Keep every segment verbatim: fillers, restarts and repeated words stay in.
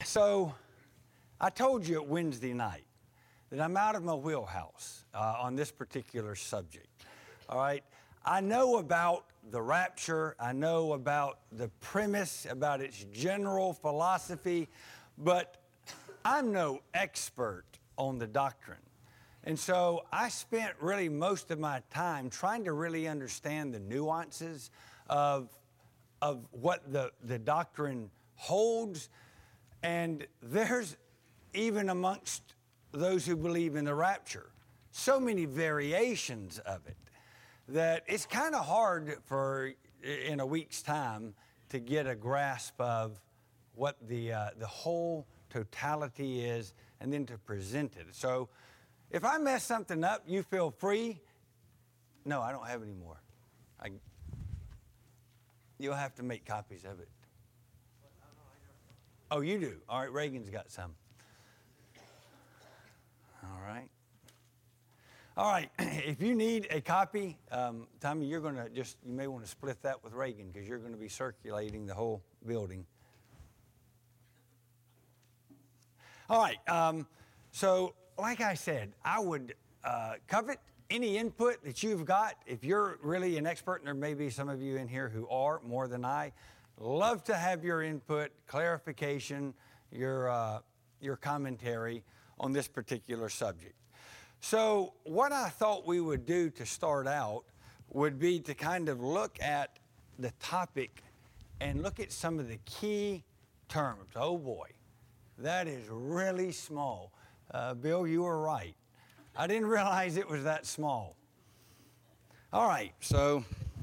So I told you at Wednesday night that I'm out of my wheelhouse uh, on this particular subject. All right. I know about the rapture. I know about the premise, about its general philosophy, but I'm no expert on the doctrine. And so I spent really most of my time trying to really understand the nuances of, of what the, the doctrine holds. And there's, even amongst those who believe in the rapture, so many variations of it that it's kind of hard for, in a week's time, to get a grasp of what the, uh, the whole totality is and then to present it. So if I mess something up, you feel free. No, I don't have any more. I, you'll have to make copies of it. Oh, you do? All right, Reagan's got some. All right. All right, if you need a copy, um, Tommy, you're going to just, you may want to split that with Reagan because you're going to be circulating the whole building. All right, um, so like I said, I would uh, covet any input that you've got. If you're really an expert, and there may be some of you in here who are more than I, love to have your input, clarification, your, uh, your commentary on this particular subject. So what I thought we would do to start out would be to kind of look at the topic and look at some of the key terms. Oh boy, that is really small. Uh, Bill, you were right. I didn't realize it was that small. All right, so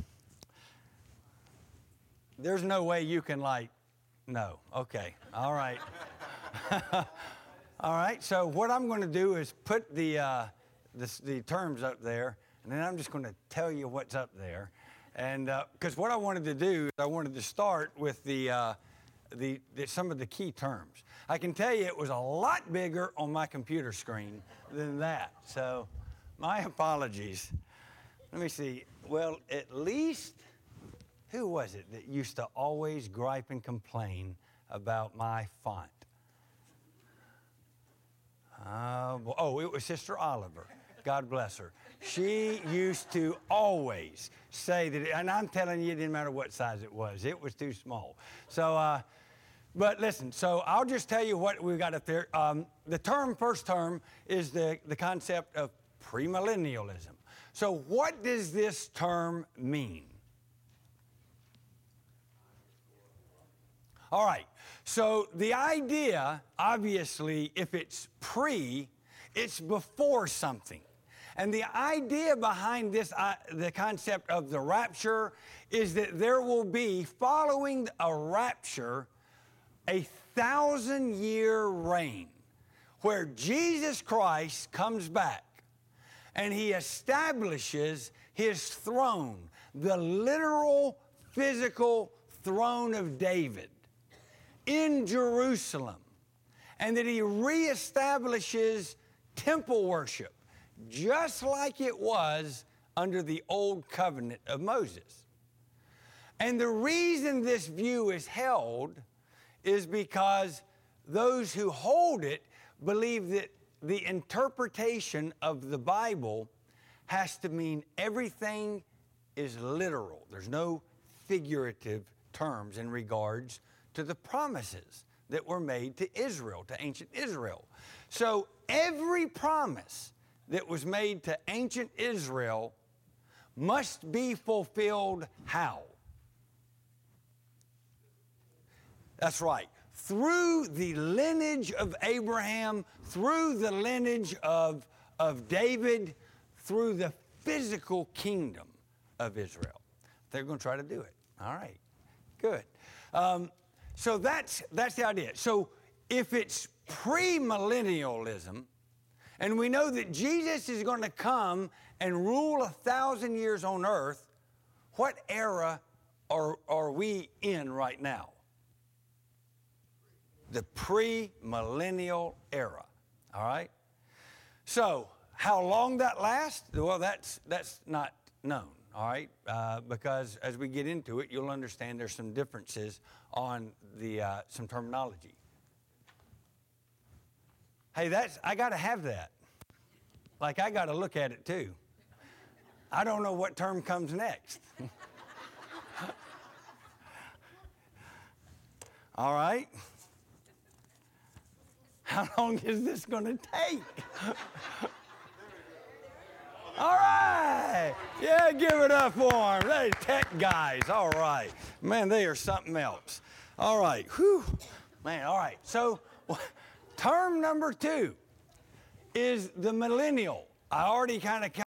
there's no way you can like, no, okay, all right. All right, so what I'm going to do is put the, uh, the, the terms up there, and then I'm just going to tell you what's up there. And because uh, what I wanted to do is I wanted to start with the, uh, the, the some of the key terms. I can tell you it was a lot bigger on my computer screen than that. So my apologies. Let me see. Well, at least, who was it that used to always gripe and complain about my font? Uh, oh, it was Sister Oliver. God bless her. She used to always say that, it, and I'm telling you, it didn't matter what size it was. It was too small. So, uh, but listen, so I'll just tell you what we've got up there. Um, the term, first term, is the, the concept of premillennialism. So what does this term mean? All right, so the idea, obviously, if it's pre, it's before something. And the idea behind this, uh, the concept of the rapture, is that there will be, following a rapture, a thousand-year reign where Jesus Christ comes back and he establishes his throne, the literal, physical throne of David in Jerusalem, and that he reestablishes temple worship just like it was under the old covenant of Moses. And the reason this view is held is because those who hold it believe that the interpretation of the Bible has to mean everything is literal. There's no figurative terms in regards to the promises that were made to Israel, to ancient Israel. So every promise that was made to ancient Israel must be fulfilled how? That's right. Through the lineage of Abraham, through the lineage of, of David, through the physical kingdom of Israel. They're going to try to do it. All right. Good. Um, So that's, that's the idea. So if it's premillennialism, and we know that Jesus is going to come and rule a thousand years on earth, what era are, are we in right now? The premillennial era, all right? So how long that lasts? Well, that's, that's not known. All right, uh, because as we get into it, you'll understand there's some differences on the uh, some terminology. Hey, that's, I got to have that. Like, I got to look at it too. I don't know what term comes next. All right. How long is this going to take? All right. Yeah, give it up for them. They tech guys. All right. Man, they are something else. All right. Whew. Man, all right. So, term number two is the millennial. I already kind of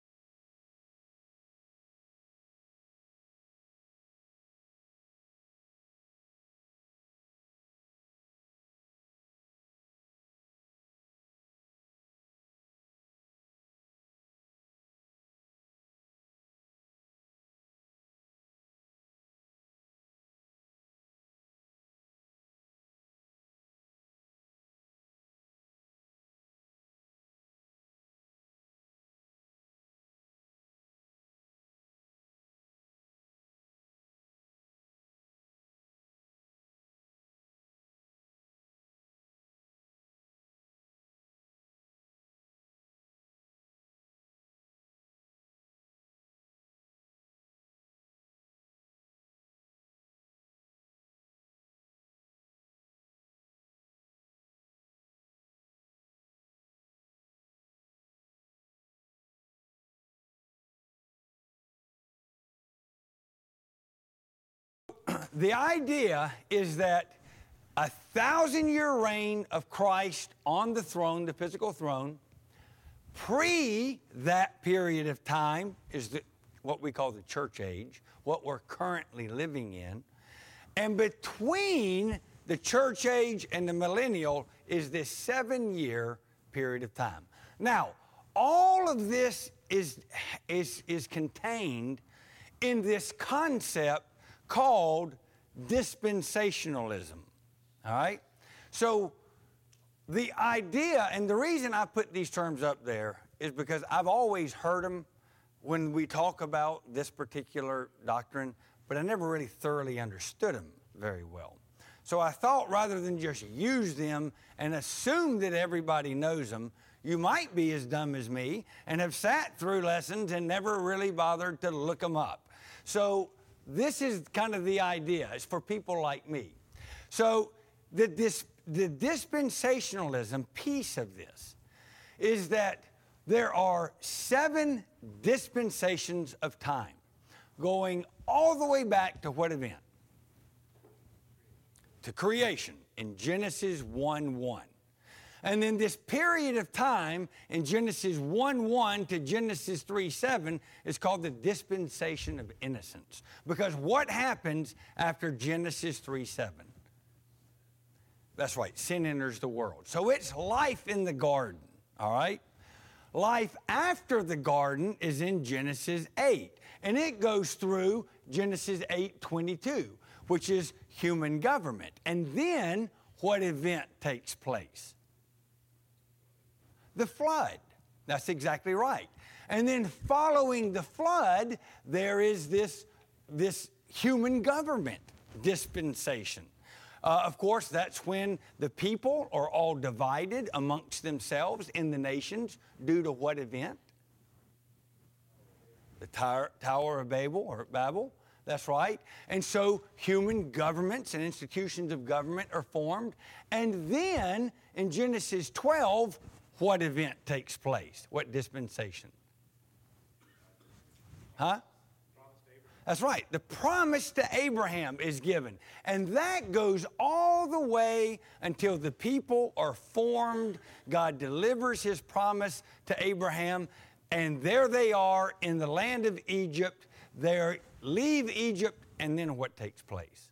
the idea is that a thousand-year reign of Christ on the throne, the physical throne, pre that period of time is the, what we call the church age, what we're currently living in. And between the church age and the millennial is this seven-year period of time. Now, all of this is, is, is contained in this concept called dispensationalism, all right? So the idea, and the reason I put these terms up there is because I've always heard them when we talk about this particular doctrine, but I never really thoroughly understood them very well. So I thought rather than just use them and assume that everybody knows them, you might be as dumb as me and have sat through lessons and never really bothered to look them up. So this is kind of the idea. It's for people like me. So the, dis, the dispensationalism piece of this is that there are seven dispensations of time going all the way back to what event? To creation in Genesis one one. And then this period of time in Genesis one one to Genesis three seven is called the dispensation of innocence. Because what happens after Genesis three seven? That's right, sin enters the world. So it's life in the garden, all right? Life after the garden is in Genesis eight. And it goes through Genesis eight twenty-two, which is human government. And then what event takes place? The flood. That's exactly right. And then following the flood, there is this, this human government dispensation. Uh, of course, that's when the people are all divided amongst themselves in the nations due to what event? The Tower, Tower of Babel or Babel. That's right. And so human governments and institutions of government are formed. And then in Genesis twelve, what event takes place? What dispensation? Huh? That's right. The promise to Abraham is given. And that goes all the way until the people are formed. God delivers his promise to Abraham. And there they are in the land of Egypt. They leave Egypt. And then what takes place?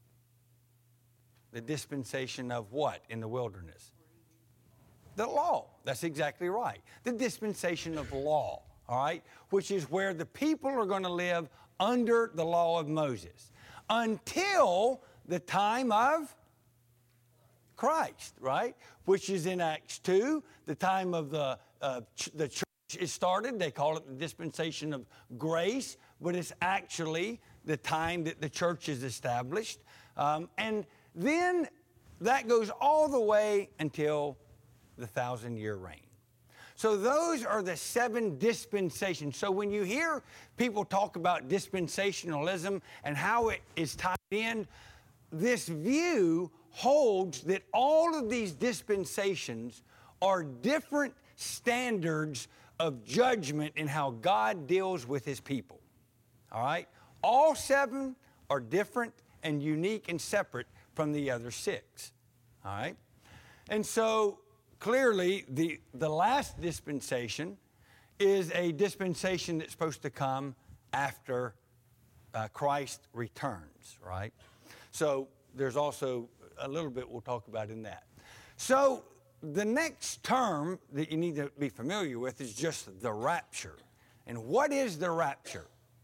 The dispensation of what in the wilderness? The law. That's exactly right. The dispensation of law, all right, which is where the people are going to live under the law of Moses until the time of Christ, right, which is in Acts two, the time of the, uh, ch- the church is started. They call it the dispensation of grace, but it's actually the time that the church is established. Um, and then that goes all the way until the thousand-year reign. So those are the seven dispensations. So when you hear people talk about dispensationalism and how it is tied in, this view holds that all of these dispensations are different standards of judgment in how God deals with his people. All right? All seven are different and unique and separate from the other six. All right? And so clearly, the, the last dispensation is a dispensation that's supposed to come after uh, Christ returns, right? So there's also a little bit we'll talk about in that. So the next term that you need to be familiar with is just the rapture. And what is the rapture?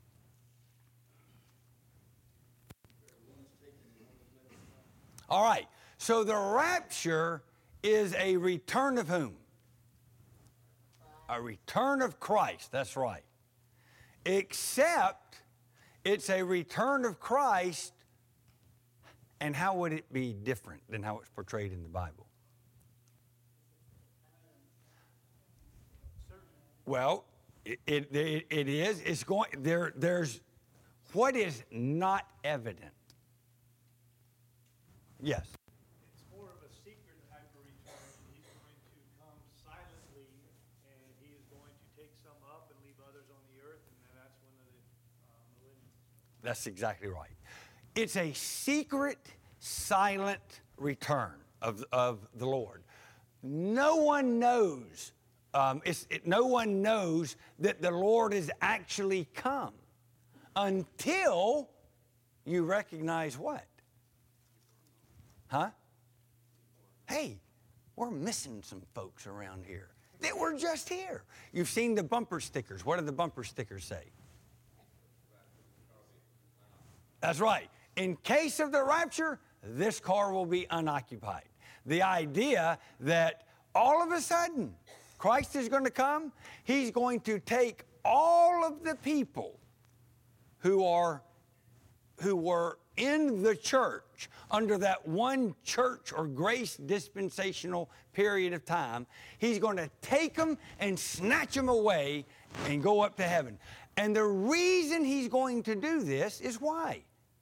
All right, so the rapture is a return of whom? A return of Christ, that's right. Except it's a return of Christ, and how would it be different than how it's portrayed in the Bible? Well, it, it, it, it is, it's going, there, there's, what is not evident? Yes. It's more of a secret type of return. He's going to come silently, and he is going to take some up and leave others on the earth, and then that's when the uh, millennium. That's exactly right. It's a secret, silent return of, of the Lord. No one knows. Um, it's, it, no one knows that the Lord has actually come until you recognize what? Huh? Hey, we're missing some folks around here that were just here. You've seen the bumper stickers. What do the bumper stickers say? That's right. In case of the rapture, this car will be unoccupied. The idea that all of a sudden Christ is going to come, he's going to take all of the people who are who were in the church under that one church or grace dispensational period of time. He's going to take them and snatch them away and go up to heaven. And the reason he's going to do this is why?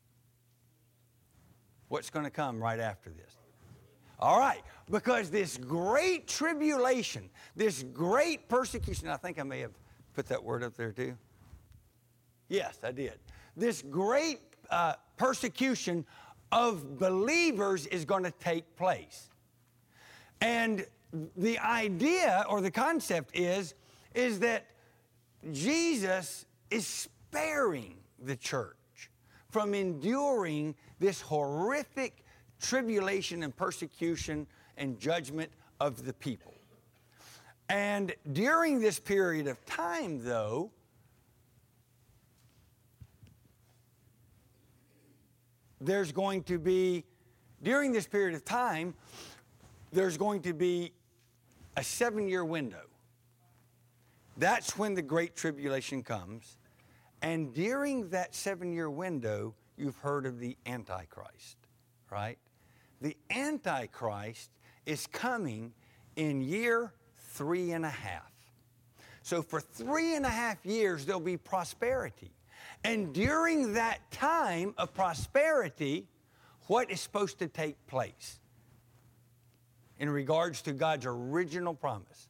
What's going to come right after this? All right, because this great tribulation, this great persecution, I think I may have put that word up there too. Yes, I did. This great uh, persecution of believers is going to take place. And the idea or the concept is, is that Jesus is sparing the church from enduring this horrific tribulation and persecution and judgment of the people. And during this period of time, though, there's going to be, during this period of time, there's going to be a seven-year window. That's when the Great Tribulation comes. And during that seven-year window, you've heard of the Antichrist, right? The Antichrist is coming in year three and a half. So for three and a half years, there'll be prosperity. And during that time of prosperity, what is supposed to take place in regards to God's original promise?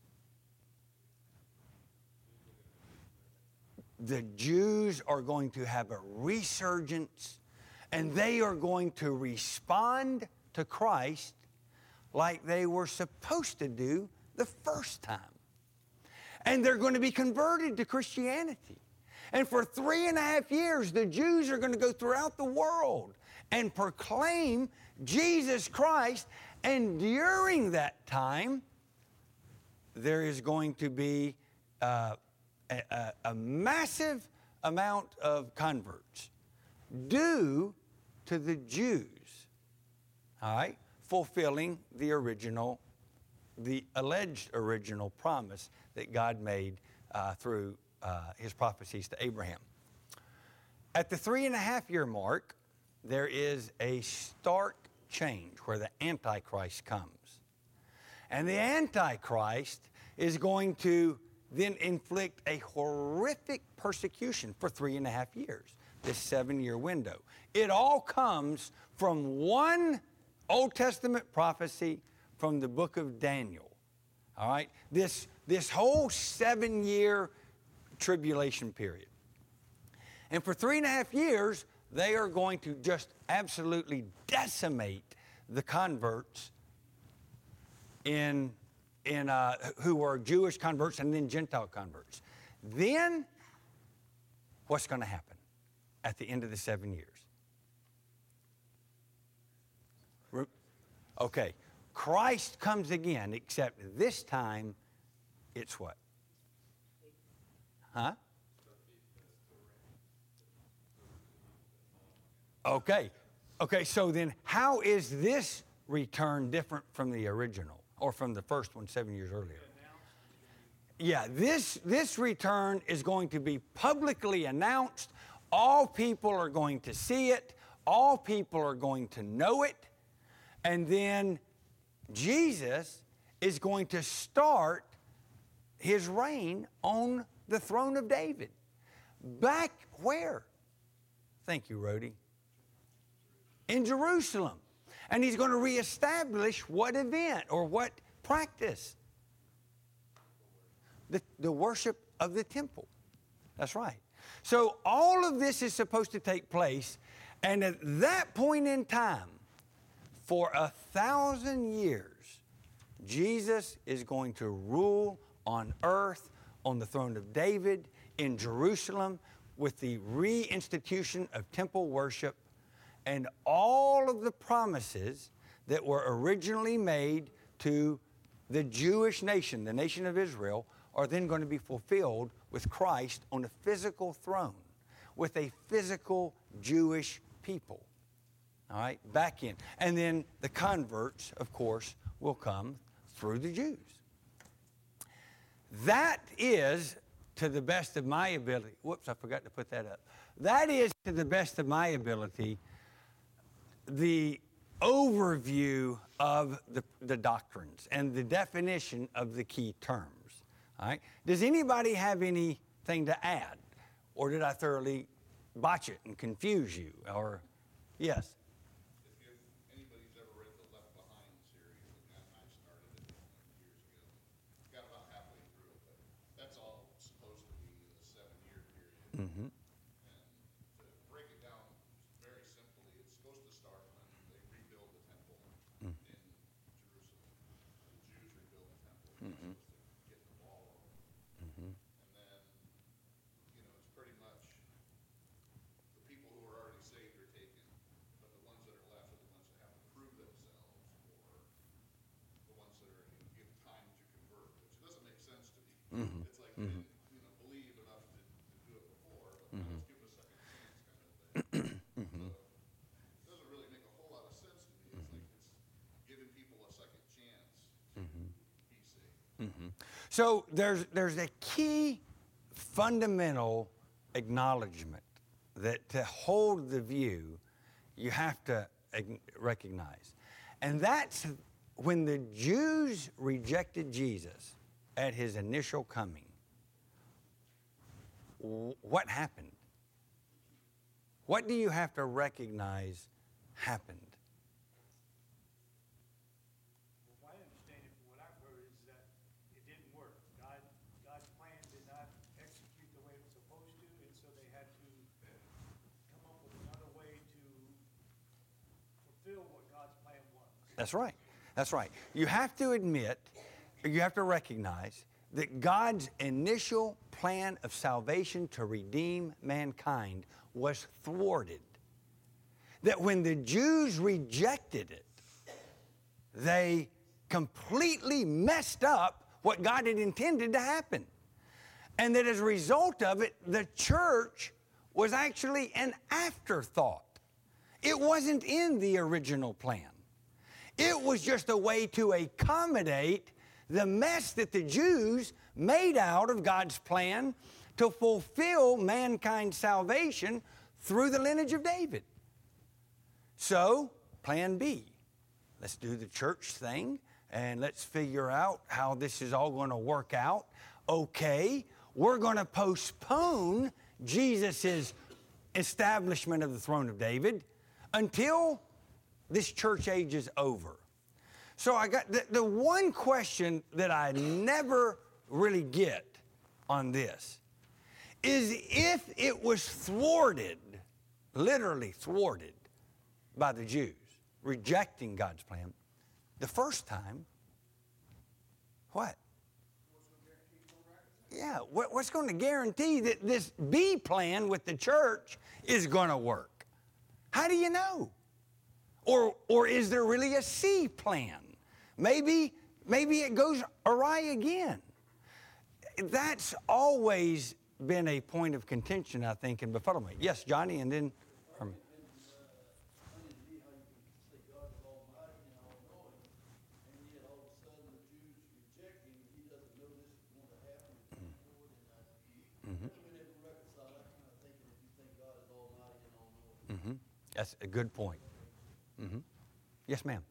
The Jews are going to have a resurgence, and they are going to respond to Christ like they were supposed to do the first time. And they're going to be converted to Christianity. And for three and a half years, the Jews are going to go throughout the world and proclaim Jesus Christ. And during that time, there is going to be uh, a, a, a massive amount of converts due to the Jews, all right, fulfilling the original, the alleged original promise that God made uh, through Uh, his prophecies to Abraham. At the three and a half year mark, there is a stark change where the Antichrist comes. And the Antichrist is going to then inflict a horrific persecution for three and a half years, this seven-year window. It all comes from one Old Testament prophecy from the book of Daniel. All right? This, this whole seven-year tribulation period. And for three and a half years, they are going to just absolutely decimate the converts in, in uh, who are Jewish converts and then Gentile converts. Then, what's going to happen at the end of the seven years? Okay, Christ comes again, except this time, it's what? Huh? Okay. Okay, so then how is this return different from the original or from the first one seven years earlier? Yeah, this, this return is going to be publicly announced. All people are going to see it. All people are going to know it. And then Jesus is going to start his reign on the throne of David. Back where? Thank you, Rhodey. In Jerusalem. And he's going to reestablish what event or what practice? The, the worship of the temple. That's right. So all of this is supposed to take place, and at that point in time, for a thousand years, Jesus is going to rule on earth, on the throne of David, in Jerusalem, with the reinstitution of temple worship, and all of the promises that were originally made to the Jewish nation, the nation of Israel, are then going to be fulfilled with Christ on a physical throne, with a physical Jewish people. All right, back in. And then the converts, of course, will come through the Jews. That is, to the best of my ability, whoops, I forgot to put that up. That is, to the best of my ability, the overview of the, the doctrines and the definition of the key terms. All right? Does anybody have anything to add? Or did I thoroughly botch it and confuse you? Or, yes? Mm-hmm. And to break it down very simply, it's supposed to start when they rebuild the temple mm. in Jerusalem. The Jews rebuild the temple. Mm-hmm. Supposed to get the ball rolling. Mm-hmm. And then, you know, it's pretty much the people who are already saved are taken, but the ones that are left are the ones that have to prove themselves, or the ones that are, you know, given time to convert, which doesn't make sense to me. Mm-hmm. It's like, mm-hmm. So there's, there's a key fundamental acknowledgement that to hold the view, you have to recognize. And that's when the Jews rejected Jesus at his initial coming. What happened? What do you have to recognize happened? That's right. That's right. You have to admit, you have to recognize that God's initial plan of salvation to redeem mankind was thwarted. That when the Jews rejected it, they completely messed up what God had intended to happen. And that as a result of it, the church was actually an afterthought. It wasn't in the original plan. It was just a way to accommodate the mess that the Jews made out of God's plan to fulfill mankind's salvation through the lineage of David. So, plan B. Let's do the church thing and let's figure out how this is all going to work out. Okay, we're going to postpone Jesus' establishment of the throne of David until this church age is over. So I got the, the one question that I never really get on this is if it was thwarted, literally thwarted by the Jews, rejecting God's plan, the first time, what? Yeah, what, what's going to guarantee that this B plan with the church is going to work? How do you know? Or, or is there really a C plan? Maybe, maybe it goes awry again. That's always been a point of contention, I think, and befuddlement. Yes, Johnny, and then... Um, Mm-hmm. That's a good point. Mm-hmm. Yes, ma'am.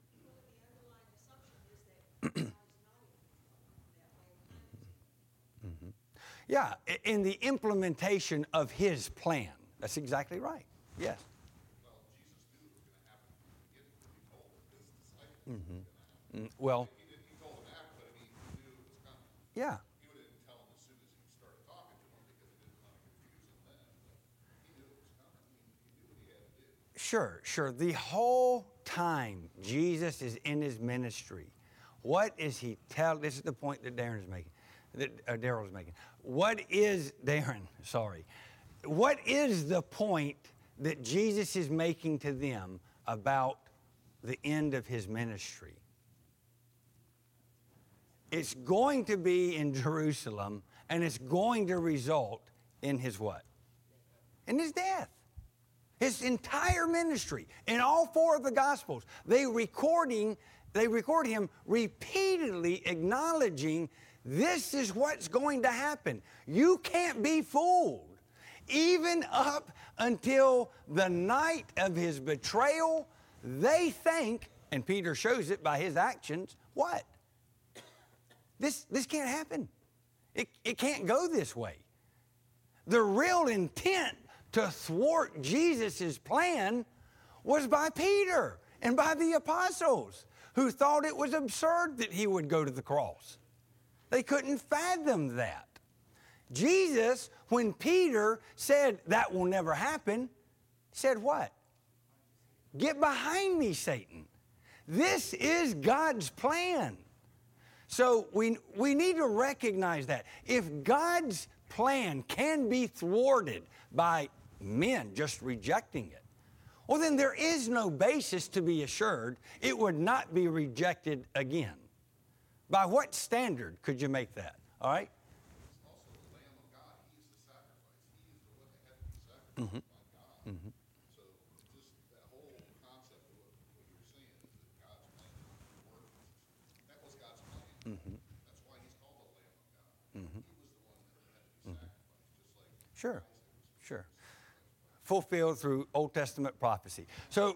Mm-hmm. Yeah, in the implementation of his plan. That's exactly right. Yes. Well, Jesus knew it was going to happen from the beginning because he told his disciples Mm-hmm. it was going to happen. Mm, well, He, didn't, he told them after, but I mean, he knew it was coming. yeah. He didn't tell them as soon as he started talking to them because he didn't want to confuse them then. But he knew it was coming. He, he knew what he had to do. Sure, sure. The whole time Jesus is in his ministry, what is he tell? This is the point that Darren is making, that uh, Daryl is making. What is, Darren, sorry. What is the point that Jesus is making to them about the end of his ministry? It's going to be in Jerusalem, and it's going to result in his what? In his death. His entire ministry, in all four of the Gospels, they recording, they record him repeatedly acknowledging this is what's going to happen. You can't be fooled. Even up until the night of his betrayal, they think, and Peter shows it by his actions, what? This, this can't happen. It, it can't go this way. The real intent to thwart Jesus' plan was by Peter and by the apostles, who thought it was absurd that he would go to the cross. They couldn't fathom that. Jesus, when Peter said that will never happen, said what? Get behind me, Satan. This is God's plan. So we, we need to recognize that. If God's plan can be thwarted by men just rejecting it, well, then there is no basis to be assured it would not be rejected again. By what standard could you make that? All right? He's also the Lamb of God. He's the sacrifice. He is the one that had to be sacrificed by God. Mm-hmm. So just that whole concept of what, what you're saying is that God's plan didn't work. That was God's plan. Mm-hmm. That's why he's called the Lamb of God. Mm-hmm. He was the one that had to be sacrificed, just like Sure, Isaac was sure. Fulfilled through Old Testament prophecy. So,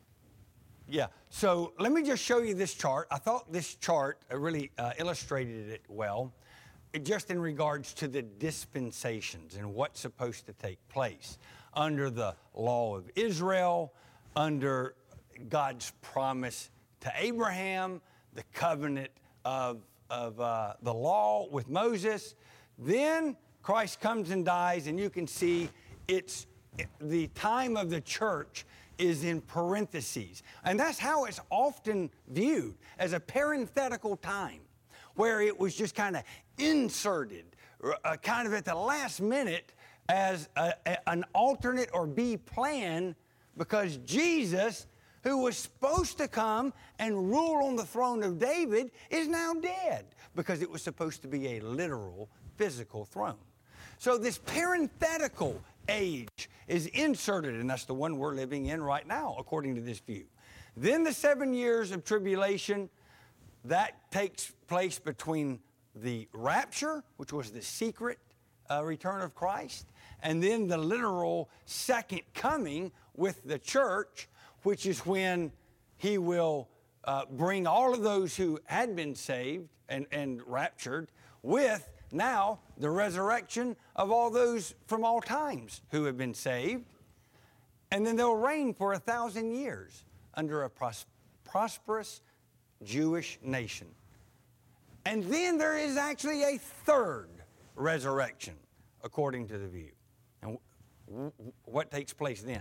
yeah, so let me just show you this chart. I thought this chart uh, really uh, illustrated it well, uh, just in regards to the dispensations and what's supposed to take place under the law of Israel, under God's promise to Abraham, the covenant of, of uh, the law with Moses. Then Christ comes and dies, and you can see it's the time of the church is in parentheses. And that's how it's often viewed, as a parenthetical time, where it was just kind of inserted, uh, kind of at the last minute as a, a, an alternate or B plan, because Jesus, who was supposed to come and rule on the throne of David, is now dead, because it was supposed to be a literal, physical throne. So this parenthetical age is inserted, and that's the one we're living in right now, according to this view. Then the seven years of tribulation, that takes place between the rapture, which was the secret uh, return of Christ, and then the literal second coming with the church, which is when he will uh, bring all of those who had been saved and, and raptured with now the resurrection of all those from all times who have been saved. And then they'll reign for a thousand years under a pros- prosperous Jewish nation. And then there is actually a third resurrection, according to the view. And w- w- what takes place then?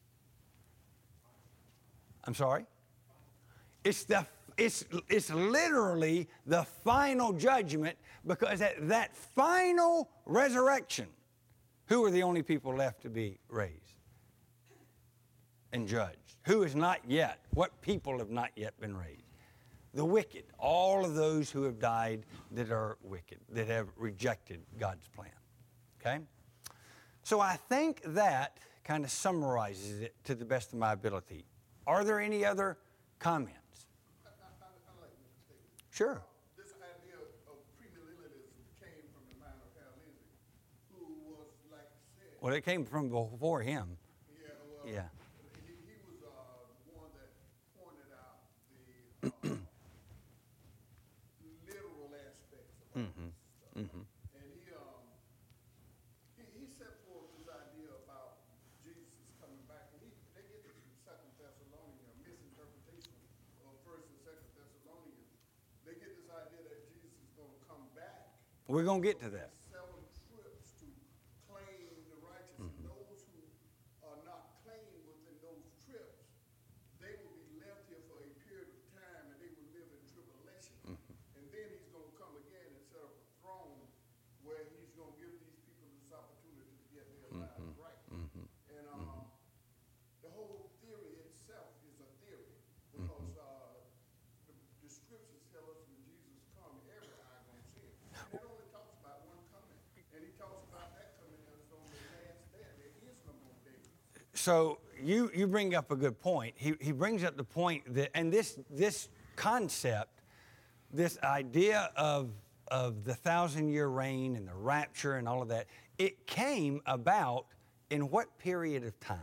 I'm sorry? It's, the, it's, it's literally the final judgment, because at that final resurrection, who are the only people left to be raised and judged? Who is not yet? What people have not yet been raised? The wicked, all of those who have died that are wicked, that have rejected God's plan. Okay? So I think that kind of summarizes it to the best of my ability. Are there any other comments? I, I, I, I like to make a statement. Sure. This idea of, of premillennialism came from the mind of Hal Lindsey, who was, like you said, Well, it came from before him. yeah, well, Yeah. he, he was uh, the one that pointed out the uh, literal aspects of all Mhm. this stuff. Mhm. And he, um, he, he set forth this idea about Jesus coming back. And he, they get this from Second Thessalonians, a misinterpretation of First and Second Thessalonians. They get this idea that Jesus is going to come back. We're going to get to that. Seven trips to claim the righteous. And those who are not claimed within those trips, they will be left here for a period of time, and they will live in tribulation. And then he's going to come again and set up a throne where he's going to give these people this opportunity to get their lives right. And um, the whole theory itself is a theory, because uh, the, the scriptures tell us when Jesus comes, every eye going to see him. And it only talks about one coming. And he talks about that coming as on the last day. There is no more days. So you, you bring up a good point. He, he brings up the point that, and this, this concept, this idea of, of the thousand-year reign and the rapture and all of that, it came about in what period of time?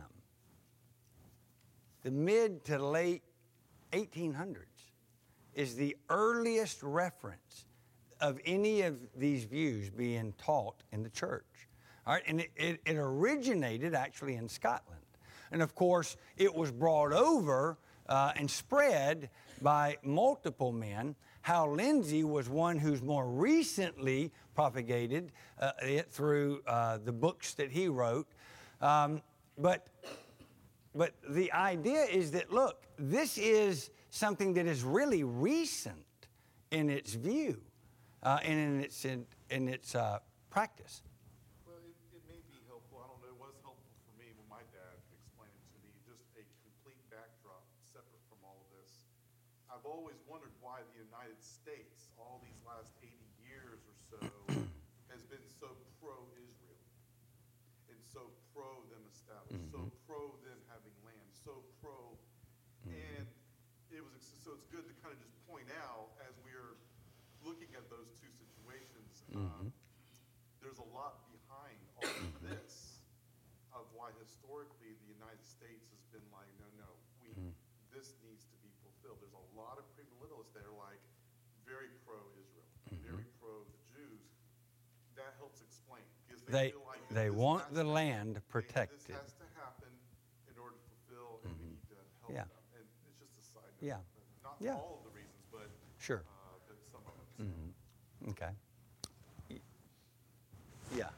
The mid to late eighteen hundreds is the earliest reference of any of these views being taught in the church. All right, and it, it, it originated actually in Scotland. And of course, it was brought over uh, and spread by multiple men. Hal Lindsey was one who's more recently propagated uh, it through uh, the books that he wrote. Um, but, but the idea is that, look, this is something that is really recent in its view uh, and in its, in, in its uh, practice. Well, it, it may be helpful. I don't know. It was helpful for me when my dad explained it to me. Just a complete backdrop separate from all of this. I've always wondered why the United States, all these last eighty years or so, has been so pro-Israel and so pro them established, so pro them having land, so pro. And it was ex- so it's good to kind of just point out as we're looking at those two situations. Um, there's a lot behind all of this of why historically the United States has been like, no, no, we this needs to be fulfilled. There's a lot of premillennialists that are like very pro-Israel, very pro the Jews. That helps explain because They, they, feel like they this want has the to- land they- protected. This has to happen in order to fulfill, and we need to help Yeah. them. And it's just a side note. Yeah. Not Yeah. for all of the reasons, but Sure. uh, but some of them. So. Okay. Y- Yeah.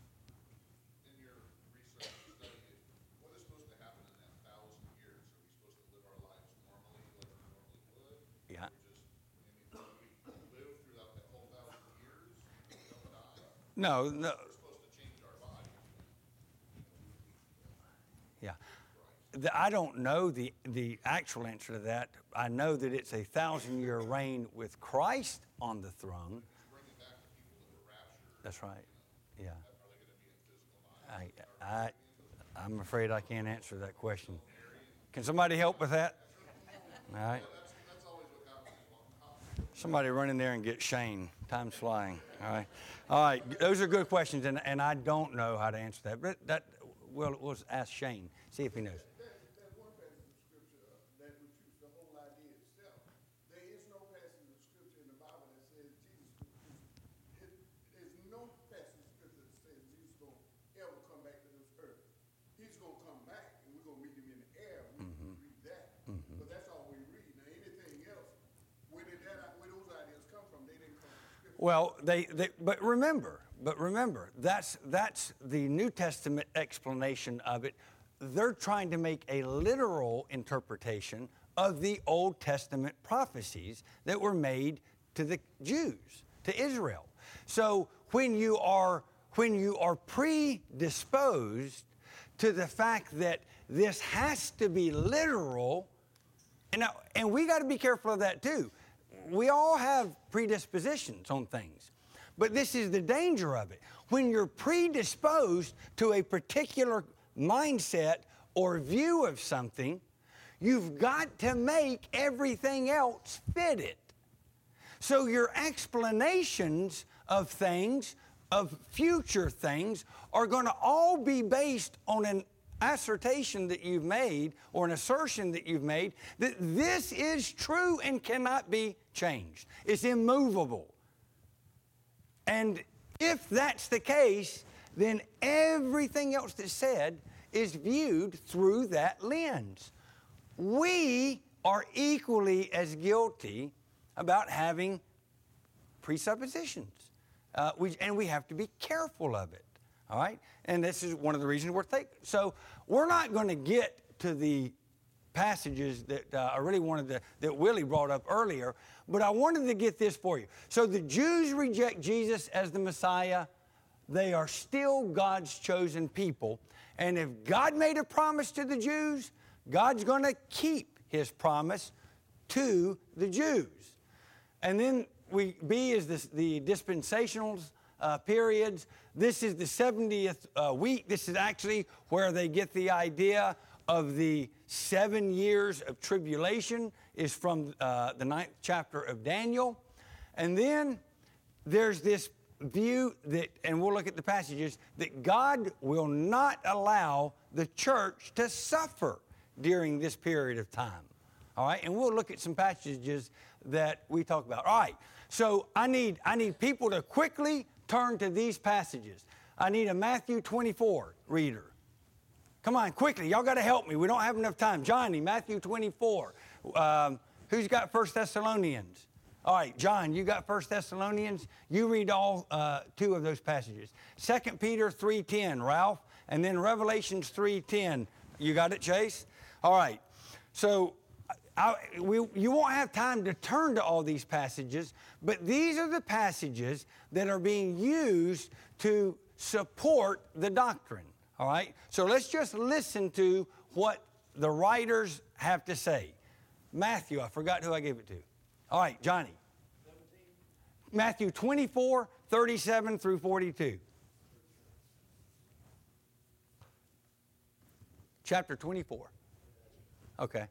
In your research study, what is supposed to happen in that thousand years? Are we supposed to live our lives normally like we normally would? Yeah. Or just, I mean, do we live throughout that whole thousand years and we don't die? No, no. We're supposed to change our bodies when, you know, we, we Yeah. The, I don't know the, the actual answer to that. I know that it's a thousand-year reign with Christ on the throne. bringing back the people that were raptured. That's right. Yeah. Are they going to be in physical bodies? I, I, I'm afraid I can't answer that question. Can somebody help with that? All right. That's, that's always what happens. Well, how- Somebody run in there and get Shane. Time's flying. All right. All right. Those are good questions, and, and I don't know how to answer that. But that we'll, we'll ask Shane, see if he knows. That, that one passage of scripture uh, that refutes the whole idea itself Well, they, they but remember, but remember, that's that's the New Testament explanation of it. They're trying to make a literal interpretation of the Old Testament prophecies that were made to the Jews, to Israel. So when you are when you are predisposed to the fact that this has to be literal, and now, and we got to be careful of that too. We all have predispositions on things, but this is the danger of it. When you're predisposed to a particular mindset or view of something, you've got to make everything else fit it. So your explanations of things, of future things, are going to all be based on an assertion that you've made or an assertion that you've made that this is true and cannot be changed. It's immovable. And if that's the case, then everything else that's said is viewed through that lens. We are equally as guilty about having presuppositions. Uh, we, and we have to be careful of it. All right? And this is one of the reasons we're taking. So we're not going to get to the passages that uh, I really wanted to, that Willie brought up earlier, but I wanted to get this for you. So the Jews reject Jesus as the Messiah. They are still God's chosen people. And if God made a promise to the Jews, God's going to keep his promise to the Jews. And then we B is this, the dispensational uh, periods. This is the seventieth uh, week. This is actually where they get the idea of the seven years of tribulation, is from uh, the ninth chapter of Daniel. And then there's this view that, and we'll look at the passages, that God will not allow the church to suffer during this period of time. All right, and we'll look at some passages that we talk about. All right, so I need I need people to quickly turn to these passages. I need a Matthew twenty-four reader. Come on, quickly. Y'all got to help me. We don't have enough time. Johnny, Matthew twenty-four. Um, who's got First Thessalonians? All right, John, you got First Thessalonians. You read all uh, two of those passages. Second Peter three ten, Ralph, and then Revelations three ten. You got it, Chase? All right. So I, we, you won't have time to turn to all these passages, but these are the passages that are being used to support the doctrine. All right? So let's just listen to what the writers have to say. Matthew, I forgot who I gave it to. All right, Johnny. seventeen. Matthew twenty-four, thirty-seven through forty-two. Chapter twenty-four. Okay.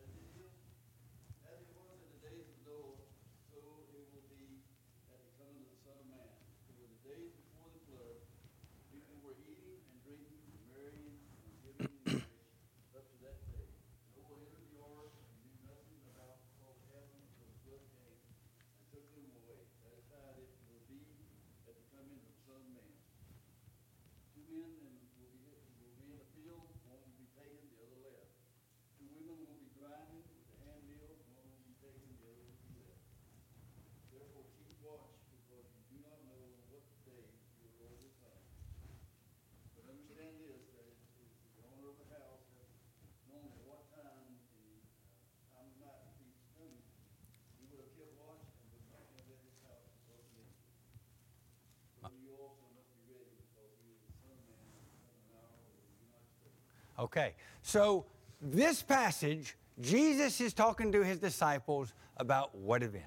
Okay, so this passage, Jesus is talking to his disciples about what event?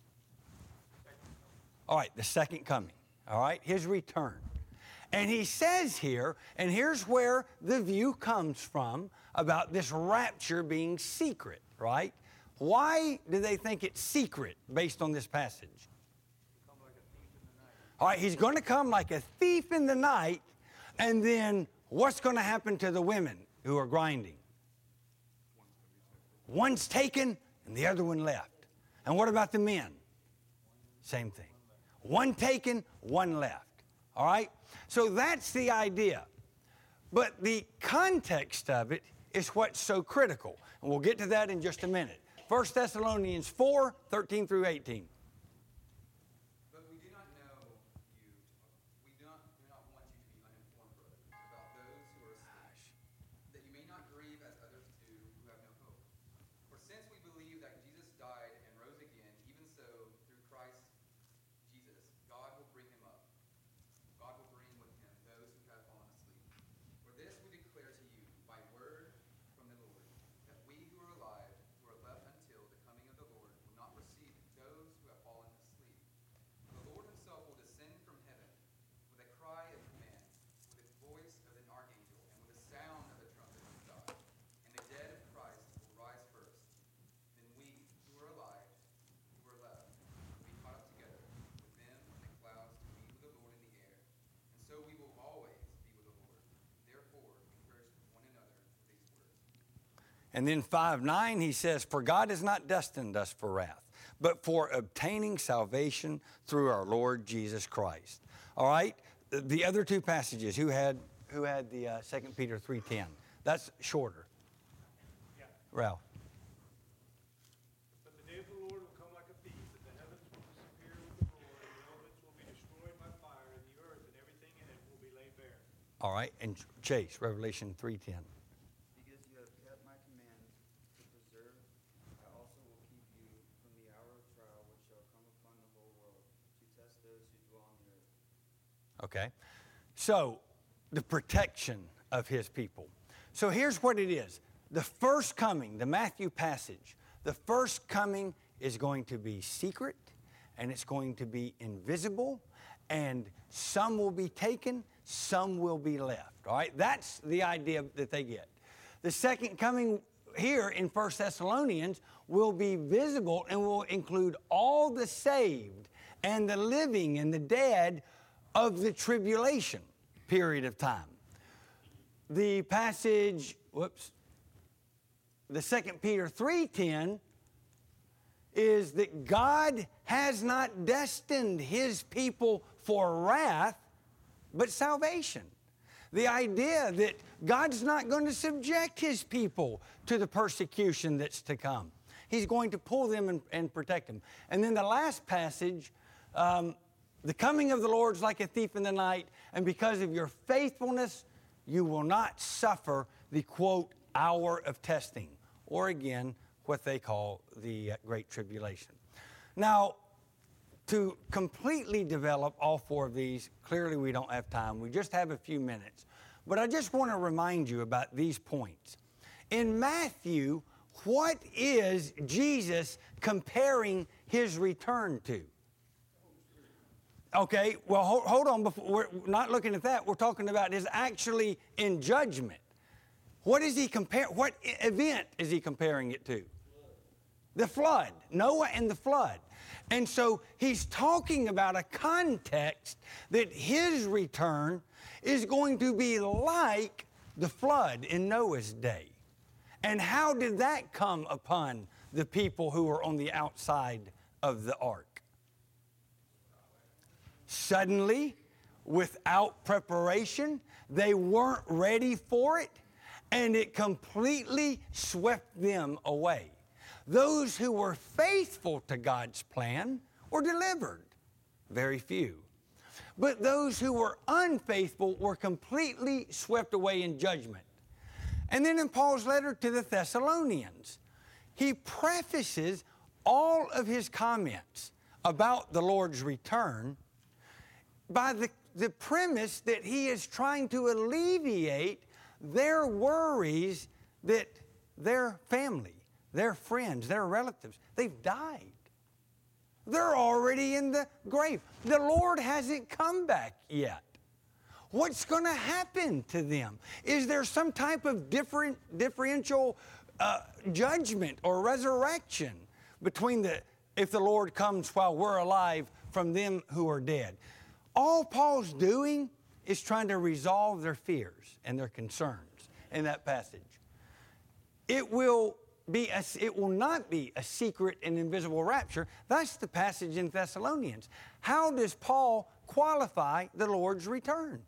All right, the second coming, all right, his return. And he says here, and here's where the view comes from about this rapture being secret, right? Why do they think it's secret based on this passage? All right, he's going to come like a thief in the night, and then what's going to happen to the women who are grinding? One's taken and the other one left. And what about the men? Same thing. One taken, one left. All right? So that's the idea. But the context of it is what's so critical. And we'll get to that in just a minute. First Thessalonians four, thirteen through eighteen. But we do not And then five nine, he says, for God has not destined us for wrath, but for obtaining salvation through our Lord Jesus Christ. All right? The other two passages, who had who had the uh, Second Peter three ten? That's shorter. Yeah. Ralph. But the day of the Lord will come like a thief, and the heavens will disappear with the roar, and the elements will be destroyed by fire, and the earth and everything in it will be laid bare. All right, and Chase, Revelation three ten. Because you have kept my commands to preserve, I also will keep you from the hour of trial which shall come upon the whole world, to test those who dwell on the earth. Okay, so the protection of his people. So here's what it is. The first coming, the Matthew passage, the first coming is going to be secret, and it's going to be invisible, and some will be taken, some will be left. All right, that's the idea that they get. The second coming here in First Thessalonians will be visible and will include all the saved and the living and the dead of the tribulation period of time. The passage, whoops, the Second Peter three ten is that God has not destined his people for wrath, but salvation. The idea that God's not going to subject his people to the persecution that's to come. He's going to pull them and, and protect them. And then the last passage, um, the coming of the Lord is like a thief in the night, and because of your faithfulness, you will not suffer the, quote, hour of testing, or again, what they call the uh, Great Tribulation. Now, to completely develop all four of these, clearly we don't have time. We just have a few minutes. But I just want to remind you about these points. In Matthew, what is Jesus comparing his return to? Okay, well, hold, hold on. Before, we're not looking at that. We're talking about his actually in judgment. What is he compare? What event is he comparing it to? The flood. Noah and the flood. And so he's talking about a context that his return is going to be like the flood in Noah's day. And how did that come upon the people who were on the outside of the ark? Suddenly, without preparation, they weren't ready for it, and it completely swept them away. Those who were faithful to God's plan were delivered, very few. But those who were unfaithful were completely swept away in judgment. And then in Paul's letter to the Thessalonians, he prefaces all of his comments about the Lord's return by the, the premise that he is trying to alleviate their worries that their family, their friends, their relatives, they've died. They're already in the grave. The Lord hasn't come back yet. What's going to happen to them? Is there some type of different differential uh, judgment or resurrection between the if the Lord comes while we're alive from them who are dead? All Paul's doing is trying to resolve their fears and their concerns in that passage. It will be a, it will not be a secret and invisible rapture. That's the passage in Thessalonians. How does Paul qualify the Lord's return?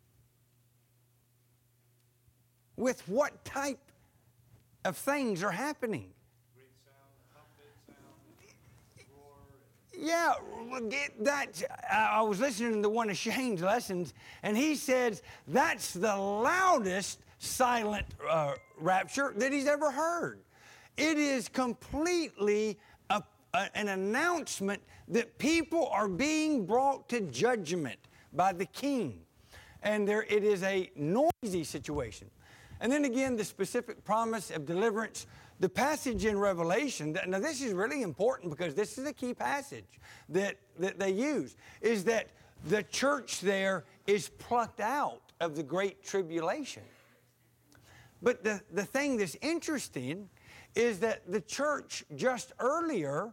With what type of things are happening? Great sound, trumpet sound, roar. Yeah, get that. I was listening to one of Shane's lessons, and he says that's the loudest silent uh, rapture that he's ever heard. It is completely a, a, an announcement that people are being brought to judgment by the king. And there, it is a noisy situation. And then again, the specific promise of deliverance. The passage in Revelation, that, now this is really important because this is a key passage that, that they use, is that the church there is plucked out of the Great Tribulation. But the, the thing that's interesting is that the church just earlier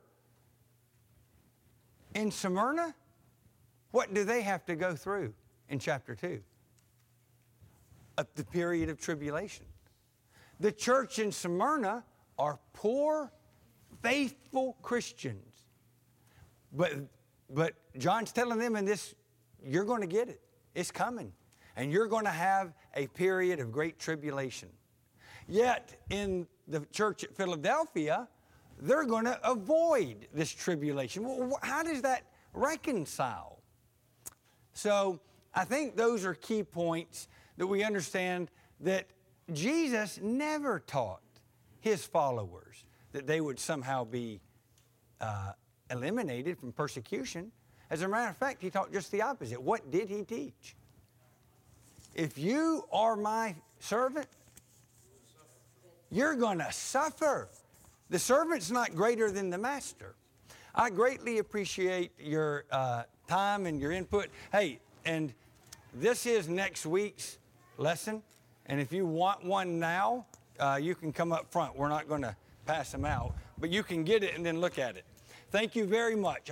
in Smyrna, what do they have to go through in chapter two? Of the period of tribulation. The church in Smyrna are poor, faithful Christians. But, but John's telling them in this, you're going to get it. It's coming. And you're going to have a period of great tribulation. Yet in the church at Philadelphia, they're going to avoid this tribulation. Well, how does that reconcile? So I think those are key points that we understand that Jesus never taught his followers that they would somehow be uh, eliminated from persecution. As a matter of fact, he taught just the opposite. What did he teach? If you are my servant, you're going to suffer. The servant's not greater than the master. I greatly appreciate your uh, time and your input. Hey, and this is next week's lesson. And if you want one now, uh, you can come up front. We're not going to pass them out, but you can get it and then look at it. Thank you very much.